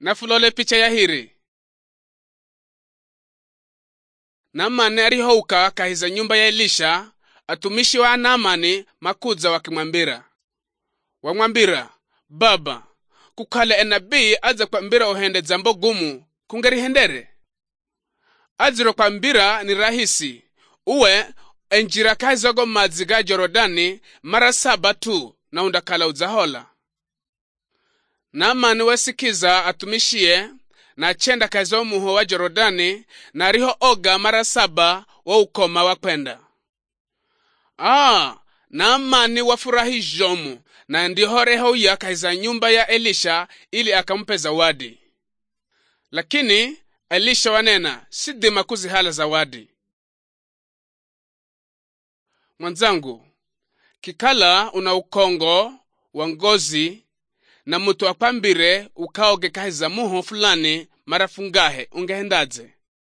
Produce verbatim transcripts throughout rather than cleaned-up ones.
Na fulole picha ya hiri. Naamani arihouka kahiza nyumba ya Elisha, atumishi wa Naamani makuza wakimwambira. Wamwambira, baba, kukale enabii aza kwambira ohende zambo gumu, kungerihendere. Aziro kwambira ni rahisi, uwe enjira kahizogo maziga Jorodani mara saba tu na undakala uzahola. Naamani wesikiza atumishie na achenda kahizo muho wa Jorodani na ariho oga mara saba wa ukoma wa kwenda. Ah, Naamani wafurahi jomu na ndihoreho ya kahiza nyumba ya Elisha ili akampe zawadi. Lakini Elisha wanena, sidima kuzihala zawadi. Mwanzangu, kikala una ukongo wa ngozi na mutu akwambire ukaoge kahiza muho fulani marafungahe ungehendaze.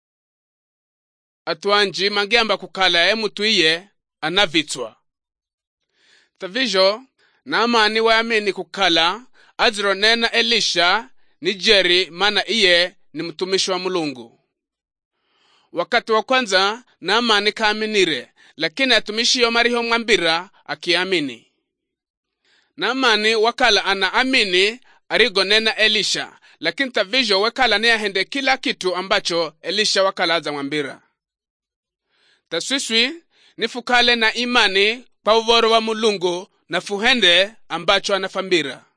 Atuanji mangiamba kukala e mutu iye anavitswa. Tavijo, Naamani waamini kukala azironena Elisha ni jeri mana iye ni mtumishi wa Mulungu. Wakati wa kwanza Naamani kaaminire, lakini atumishi yo mariho mwambira akiamini. Naamani wakala ana amini arigonena Elisha, lakini tavijo wakala ni ahende kila kitu ambacho Elisha wakala aza mwambira. Taswiswi nifukale na imani kwa uvoro wa Mulungu na fuhende ambacho anafambira.